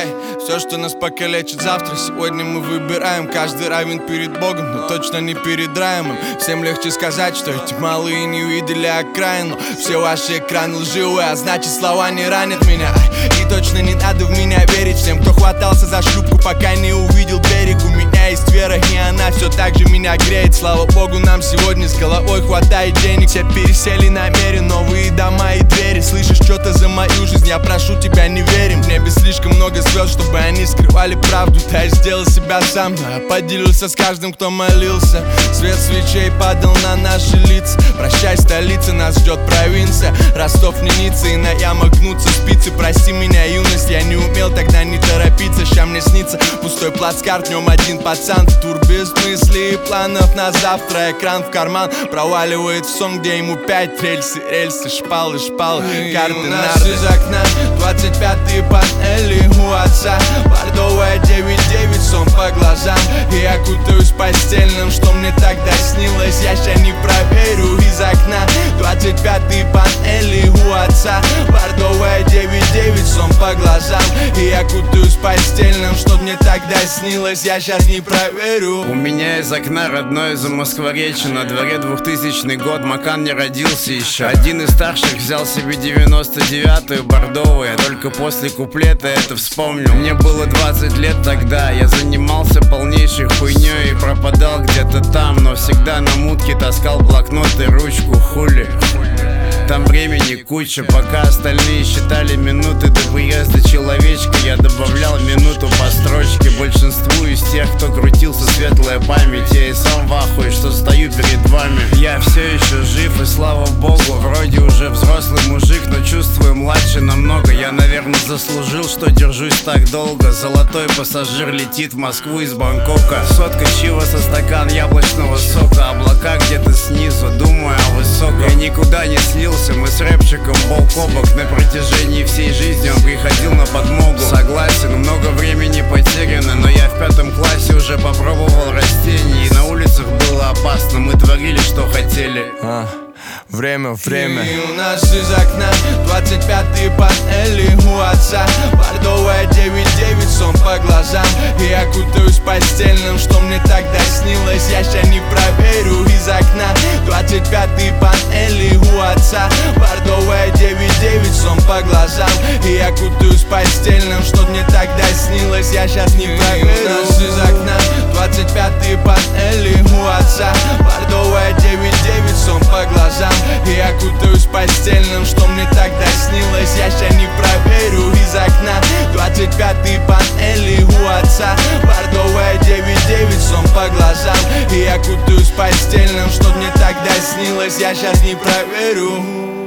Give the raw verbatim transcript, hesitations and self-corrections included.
Эй, все, что нас покалечит завтра, сегодня мы выбираем. Каждый равен перед Богом, но точно не перед раем. Всем легче сказать, что эти малые не увидели окраину. Все ваши экраны лживые, а значит слова не ранят меня. И точно не надо в меня верить всем, кто хватался за шлюпку, пока не увидел берег. У меня есть вера, и она все так же меня греет. Слава Богу, нам сегодня с головой хватает денег. Все пересели на мере, новые дома и двери. Слышишь что-то за мою жизнь, я прошу тебя, не верим. В небе слишком много звезд, чтобы они скрывали правду. Да, я сделал себя сам, но я поделился с каждым, кто молился. Свет свечей падал на наши лица. Прощай, столица, нас ждет провинция. Ростов не Ницца, и на ямах гнутся спицы. Прости меня, юность, я не умел тогда не торопиться. Ща мне снится пустой плацкарт, в нем один пацан. Тур без мыслей и планов на завтра. Экран в карман проваливает в сон, где ему пять рельсы, рельсы, шпалы, шпалы, карты, нарды. Из окна двадцать пятые панели у отца. Бордовая девять девять, сон по глазам. И я кутаюсь постельным, что мне тогда снилось. Я ща не проверю из окна двадцать пятые панели у отца. Бордовая девять девять, сон по глазам. И я кутаюсь постельным, что мне тогда снилось. Я щас не проверю. У меня из окна родной Замоскворечье. На дворе двухтысячный год, Макан не родился еще. Один из старших взял себе девяносто девятую бордовую. Я только после куплета это вспомнил. Мне было двадцать лет тогда. Я занимался полнейшей хуйней и пропадал где-то там, но всегда на мутке таскал блокнот и ручку. Хули, там времени куча. Пока остальные считали минуты до приезда человечка, я добавлял минуту по строчке. Большинству из тех, кто крутился, светлая память. Я и сам в ахуе, что стою перед вами. Я все еще жив, и слава богу. Вроде уже взрослый мужик, но чувствую младше намного. Я, наверное, заслужил, что держусь так долго. Золотой пассажир летит в Москву из Бангкока. Сотка чива со стакан яблочного сока. Облака где-то снизу, думаю о высоком. Я никуда не слился, мы с рэпчиком бок о бок. На протяжении всей жизни он приходил на подмогу. Согласен, много времени потеряно, но я в пятом классе уже попробовал растения. И на улицах было опасно, мы творили, что хотели. а. Время, время. И у нас из окна двадцать пятые панели у отца. Бордовая девять девять, сон по глазам. И я кутаюсь постельным, что мне тогда снилось. Я ща не проверю из окна двадцать пятые панели у отца. Бордовая девять девять, сон по глазам. И я кутаюсь постельным, что мне тогда снилось. Я щас не проверю. И у нас из окна двадцать пятые панели у отца. Бордовая девять девять, сон по глазам. И я кутаюсь постельным, что мне тогда снилось. Я ща не проверю из окна двадцать пятые панели у отца. Бордовая девять девять, сон по глазам. И я кутаюсь постельным, что мне тогда снилось. Я щас не проверю.